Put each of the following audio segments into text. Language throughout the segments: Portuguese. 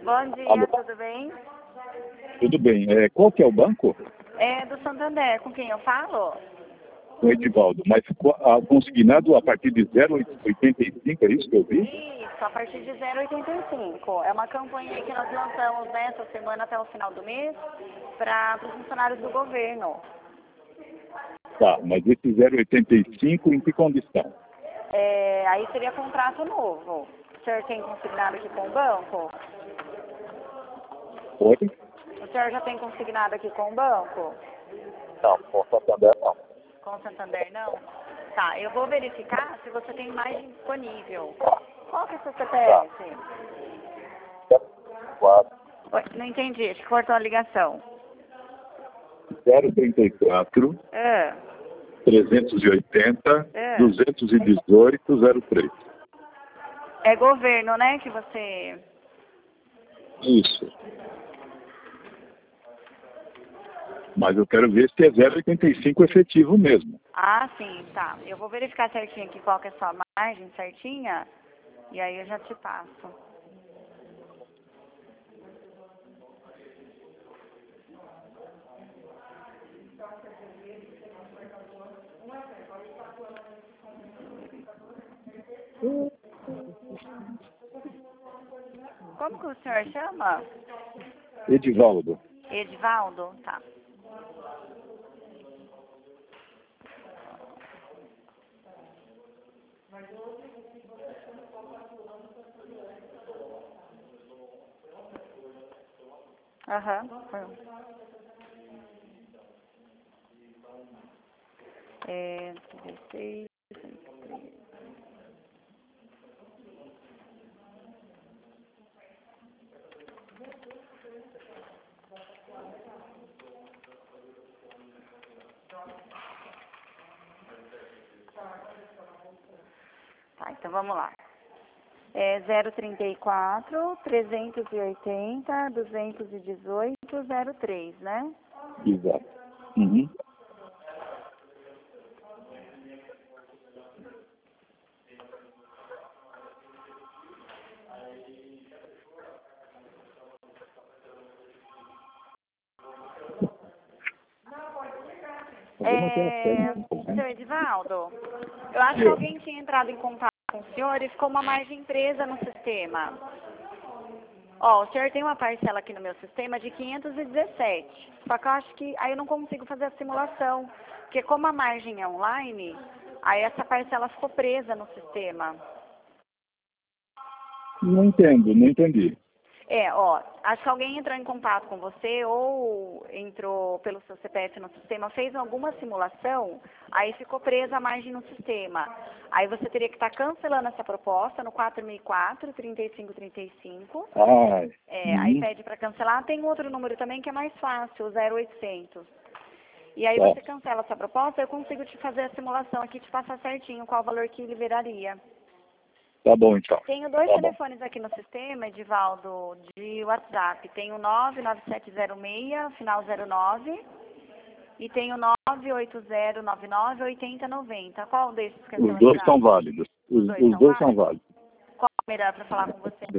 Bom dia, Alô? tudo bem? Tudo bem. Qual que é o banco? É do Santander, com quem eu falo? O Edivaldo. Mas consignado a partir de 0,85, é isso que eu vi? Isso, a partir de 0,85. É uma campanha aí que nós lançamos nessa semana até o final do mês para os funcionários do governo. Tá, mas esse 0,85 em que condição? Aí seria contrato novo. O senhor tem consignado aqui com o banco? Oi? O senhor já tem consignado aqui com o banco? Não, com Santander não. Com o Santander não? Tá, eu vou verificar se você tem margem disponível. Qual que é o seu CPF? 4, Oi, não entendi, acho que cortou a ligação. 034, Ah, 380, É. 218, 03. é governo, né, que você... Isso. Mas eu quero ver se é 0,85 efetivo mesmo. Ah, sim, tá. Eu vou verificar certinho aqui qual que é a sua margem certinha, e aí eu já te passo. Como que o senhor chama? Edivaldo. Edivaldo? Tá. Aham. É, 16, 23. Tá, então vamos lá. É 034, 380, 218, 03, né? Exato. Uhum. Seu Edivaldo, eu acho que alguém tinha entrado em contato com o senhor e ficou uma margem presa no sistema. Ó, o senhor tem uma parcela aqui no meu sistema de 517. Só que eu acho que aí eu não consigo fazer a simulação. Porque como a margem é online, aí essa parcela ficou presa no sistema. Não entendo, não entendi. Acho que alguém entrou em contato com você ou entrou pelo seu CPF no sistema, fez alguma simulação, aí ficou presa a margem no sistema. Aí você teria que estar cancelando essa proposta no 4004, 3535. Aí pede para cancelar. Tem outro número também que é mais fácil, o 0800. E aí você cancela essa proposta, eu consigo te fazer a simulação aqui, te passar certinho qual o valor que liberaria. Tá bom, então. Tenho dois telefones aqui no sistema, Edivaldo, de WhatsApp. Tenho 99706, final 09, e tenho 980998090. Qual desses quer ser Os dois são válidos. Os dois são válidos. Qual é melhor para falar com você?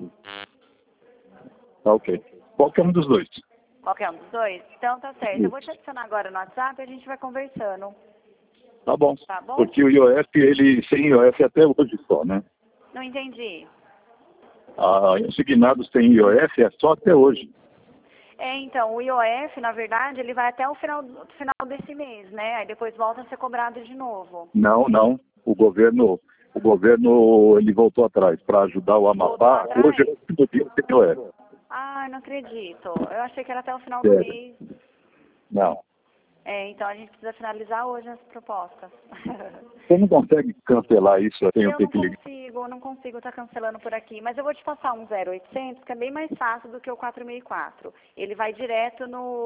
Tá ok. Qualquer um dos dois. Qualquer um dos dois? Então tá certo. Eu vou te adicionar agora no WhatsApp e a gente vai conversando. Tá bom. Tá bom? Porque o IOF, ele sem IOF até hoje só, né? Não entendi. Consignados sem IOF é só até hoje. Então, o IOF, na verdade, ele vai até o final desse mês, né? Aí depois volta a ser cobrado de novo. Não. O governo, ele voltou atrás para ajudar o Amapá. Hoje é o último dia sem IOF. Ah, não acredito. Eu achei que era até o final do mês. Não. Então a gente precisa finalizar hoje as propostas. Você não consegue cancelar isso sem eu ter que ligar? Eu não consigo estar cancelando por aqui, mas eu vou te passar um 0800, que é bem mais fácil do que o 4004. Ele vai direto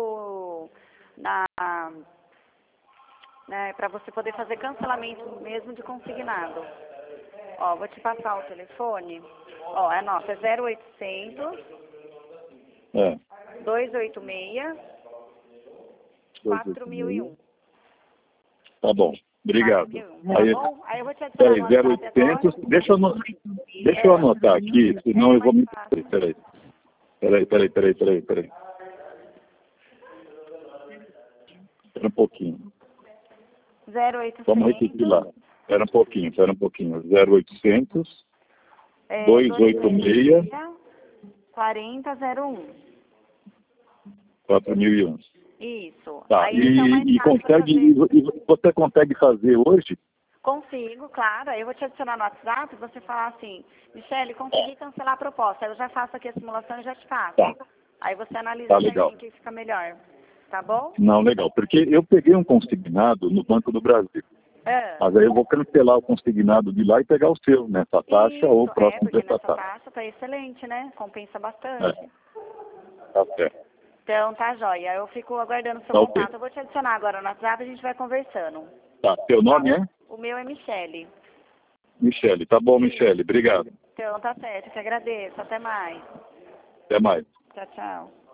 para você poder fazer cancelamento mesmo de consignado. Ó, vou te passar o telefone. Ó, anota, é 0800 286 4001. Tá bom. Obrigado. Tá Aí, bom? Aí eu vou te adicionar no WhatsApp 0800, deixa eu anotar aqui, senão eu vou me perder. Peraí. Peraí. Espera um pouquinho. 0800. Vamos repetir lá. Espera um pouquinho. 0800 286 4001. 4001. Isso. Tá. Aí, então, mais E fácil pra consegue, fazer. e você consegue fazer hoje? Consigo, claro. Eu vou te adicionar no WhatsApp e você falar assim, Michele, consegui cancelar a proposta. Eu já faço aqui a simulação e já te passo. Tá. Aí você analisa Tá pra legal. mim que fica melhor. Tá bom? Não, legal. Porque eu peguei um consignado no Banco do Brasil. Mas aí eu vou cancelar o consignado de lá e pegar o seu, nessa taxa Isso, ou próximo porque dessa nessa taxa. taxa tá excelente, né? Compensa bastante. Tá certo. Então, tá jóia. Eu fico aguardando o seu Tá contato. ok. Eu vou te adicionar agora no WhatsApp e a gente vai conversando. Tá. Seu nome é? O meu é Michele. Michele. Tá bom, Michele. Obrigado. Então, tá certo. Eu te agradeço. Até mais. Até mais. Tchau, tchau.